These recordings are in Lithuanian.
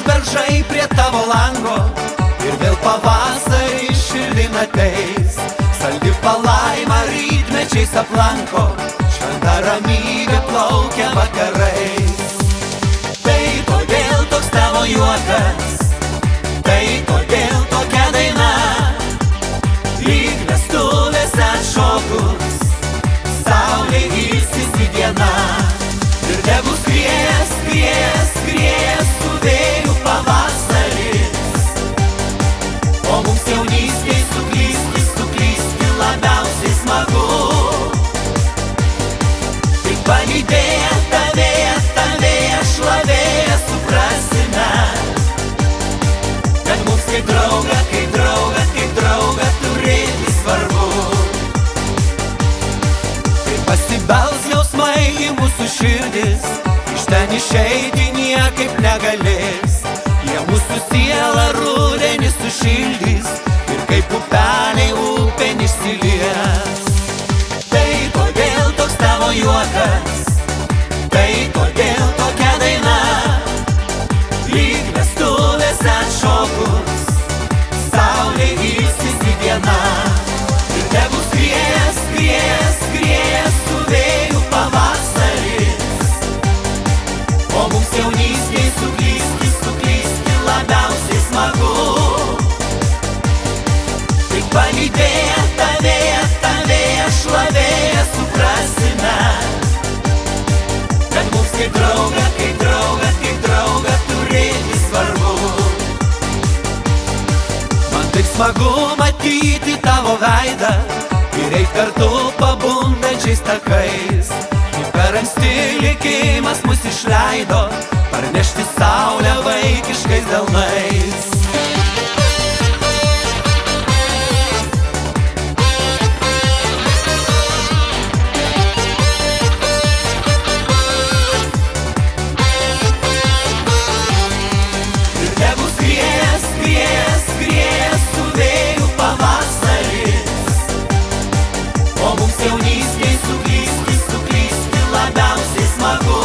beržai prie tavo lango ir vėl pavasarį širdin ateis. Saldi palaima rytmečiais aplanko, šventa ramybė plaukia vakarais. Tai kodėl toks tavo juokas, tai kodėl tokia daina, lyg vestuvės atšokus, saulė ilsisi diena. Ir tegu skries, skries, skries su vėju pavasaris, o mums jaunystėj suklysti, suklysti labiausiai smagu. Tik palydėję tavėje šlavėję suprasime, kad mums kaip draugą, kaip draugą, kaip draugą turėti svarbu. Kai pasibels jausmai į mūsų širdis, iš ten išeiti niekaip negalės. Jie mūsų sielą rudenį sušildys ir kaip upeliai upėn išsilies. Tai kodėl toks tavo juokas, tai kodėl tokia daina, lyg vestuvės atšokus, saulė ilsisi diena. Ir tegu skries, skries, skries su vėju pavasaris, o mums jaunystėj suklysti, suklysti labiausiai smagu. Tik palydėję tavėje šlavėję suprasime, kad mums kaip draugą, kaip draugą, kaip draugą turėti svarbu. Man taip smagu matyti tavo veidą ir eit kartu pabundančiais takais. Per anksti likimas mus išleido parnešti saulę vaikiškais delnais. Ir tegu skries, skries, skries su vėju pavasaris, o mums jaunystėj suklysti, suklysti labiausiai smagu.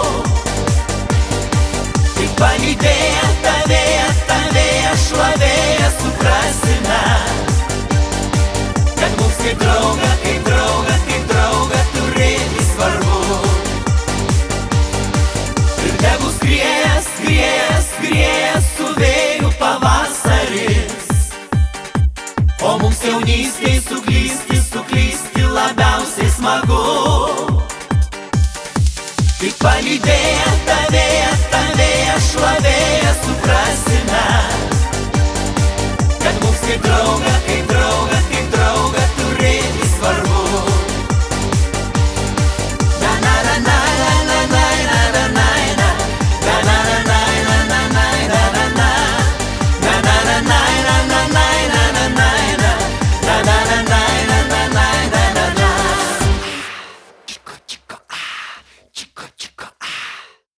Tik palydėję tavėje šlavėję suprasime, kad mums kaip draugą, kaip draugą, kaip draugą turėti svarbu. Ir tegu skries, skries, skries su vėju pavasaris, o mums jaunystėj suklysti, suklysti labiausiai smagu. Tik palydėję tavėje šlavėję suprasime, kad mums kaip draugą, kaip